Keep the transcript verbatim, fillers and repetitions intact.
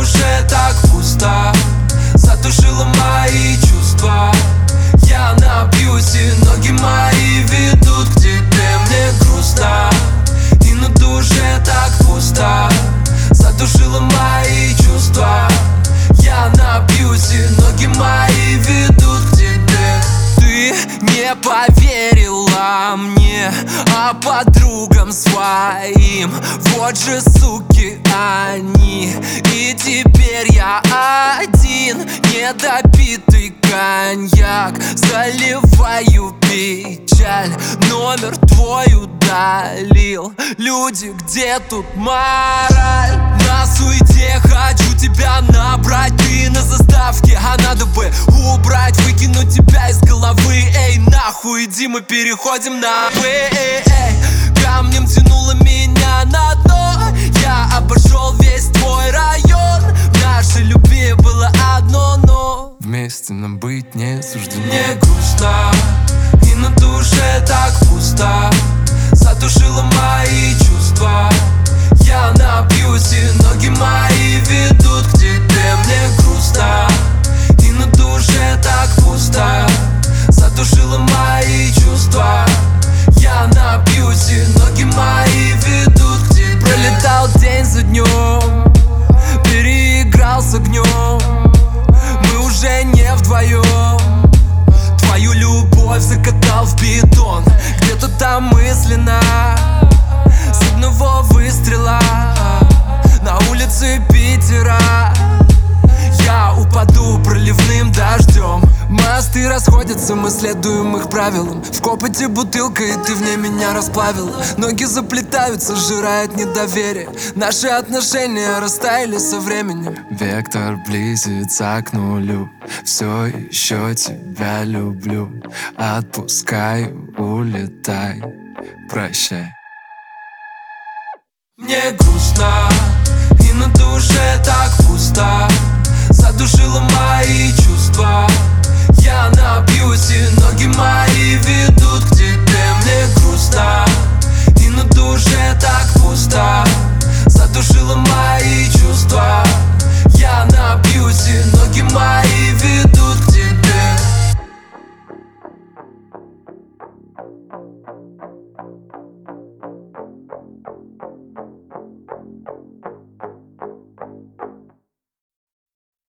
душе так пусто, задушила мои чувства. Я напьюсь, и ноги мои ведут к тебе. Мне грустно, и на душе так пусто, задушила мои чувства. Я напьюсь, и ноги мои ведут к тебе. Ты не поверила мне, а подругам своим. Вот же суки они. И теперь я один, недопитый коньяк. Заливаю печаль, номер твой удалил. Люди, где тут мораль? На суете хочу тебя набрать. Ты на заставке, а надо бы убрать, выкинуть тебя из головы. Эй, нахуй, иди, мы переходим на «вы». Эй, эй. Камнем тянуло меня на дно. Я обошел весь твой район. В нашей любви было одно но. Вместе нам быть не суждено. Мне грустно, и на душе так пусто, задушила мои чувства. Я напьюсь, и ноги мои ведут к тебе. Мне грустно, и на душе так пусто, задушила мои чувства. Я напьюсь, и ноги мои ведут к тебе. Пролетал день за днем, переиграл с огнем. Мы уже не вдвоем. Твою любовь закатал в бетон. Где-то там мысленно, с одного выстрела на улице Питера я упаду проливным дождем. Мосты расходятся, мы следуем их правилам. В копоте бутылка, и ты в ней меня расплавила. Ноги заплетаются, сжирает недоверие. Наши отношения растаяли со временем. Вектор близится к нулю. Все еще тебя люблю. Отпускаю, улетай. Прощай. Мне грустно, и на душе так пусто, задушила мои чувства. Я напьюсь, и ноги мои ведут к тебе. Мне грустно, и на душе так пусто, задушила мои чувства. Я напьюсь, и ноги мои ведут к тебе.